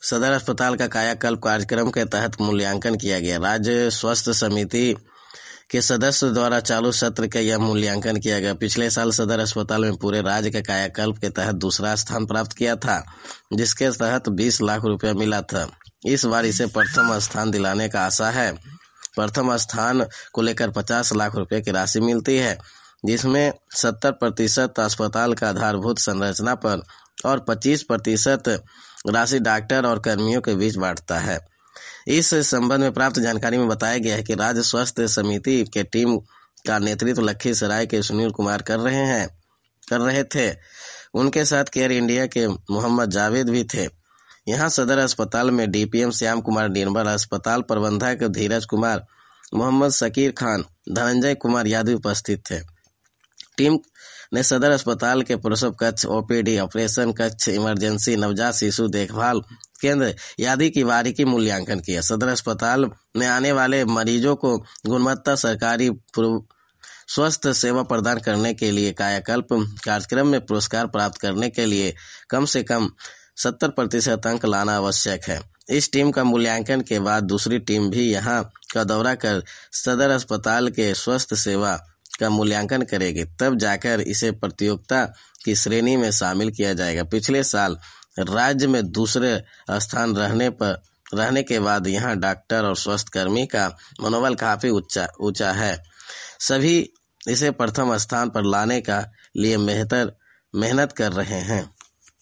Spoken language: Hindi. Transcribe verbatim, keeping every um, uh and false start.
सदर अस्पताल का कायाकल्प कार्यक्रम के तहत मूल्यांकन किया गया। राज्य स्वास्थ्य समिति के सदस्यों द्वारा चालू सत्र का यह मूल्यांकन किया गया। पिछले साल सदर अस्पताल में पूरे राज्य के कायाकल्प के तहत दूसरा स्थान प्राप्त किया था, जिसके तहत बीस लाख रुपया मिला था। इस बार इसे प्रथम स्थान दिलाने का आशा है। प्रथम स्थान को लेकर पचास लाख रुपए की राशि मिलती है, जिसमें सत्तर प्रतिशत अस्पताल का आधारभूत संरचना पर और पच्चीस प्रतिशत राशि डॉक्टर और कर्मियों के बीच बांटता है। इस संबंध में प्राप्त जानकारी में बताया गया है कि राज्य स्वास्थ्य समिति के टीम का नेतृत्व लखीसराय के सुनील कुमार कर रहे हैं कर रहे थे। उनके साथ केयर इंडिया के मोहम्मद जावेद भी थे। यहां सदर अस्पताल में डीपीएम श्याम कुमार निर्मल, अस्पताल प्रबंधक धीरज कुमार, मोहम्मद शकीर खान, धनंजय कुमार यादव उपस्थित थे। टीम ने सदर अस्पताल के प्रसव कक्ष, ओपीडी, ऑपरेशन कक्ष, इमरजेंसी, नवजात शिशु देखभाल केंद्र आदि की बारीकी मूल्यांकन किया। सदर अस्पताल में आने वाले मरीजों को गुणवत्ता सरकारी स्वास्थ्य सेवा प्रदान करने के लिए कायाकल्प कार्यक्रम में पुरस्कार प्राप्त करने के लिए कम से कम सत्तर प्रतिशत अंक लाना आवश्यक है। इस टीम का मूल्यांकन के बाद दूसरी टीम भी यहां का दौरा कर सदर अस्पताल के स्वास्थ्य सेवा का मूल्यांकन करेगी, तब जाकर इसे प्रतियोगिता की श्रेणी में शामिल किया जाएगा। पिछले साल राज्य में दूसरे स्थान रहने पर रहने के बाद यहां डॉक्टर और स्वास्थ्यकर्मी का मनोबल काफी ऊंचा ऊंचा है। सभी इसे प्रथम स्थान पर लाने का लिए बेहतर मेहनत कर रहे हैं।